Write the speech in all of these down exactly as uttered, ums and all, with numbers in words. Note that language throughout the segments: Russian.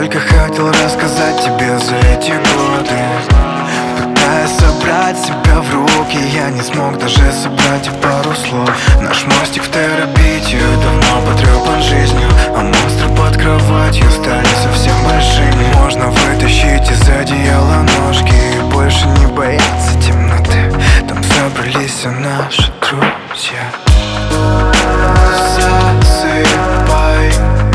столько хотел рассказать тебе за эти годы. Пытаясь собрать себя в руки, я не смог даже собрать и пару слов. Наш мостик в терабитию давно потрепан жизнью, а монстры под кроватью стали совсем большими. Можно вытащить из одеяла ножки и больше не бояться темноты. Там собрались все наши друзья. Засыпай,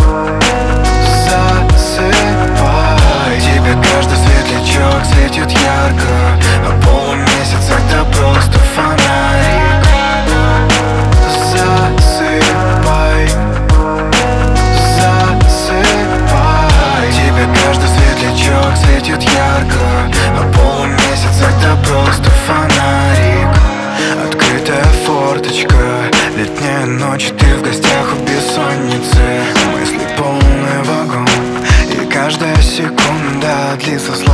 засыпай. Тебе каждый светлячок светит ярко, а полумесяц это просто фонарик. Засыпай, засыпай. Тебе каждый светлячок светит ярко, а полумесяц это просто фонарик. Открытая форточка, летняя ночь, ты в гостях у бессонницы. Мысли полный вагон, и каждая секунда длится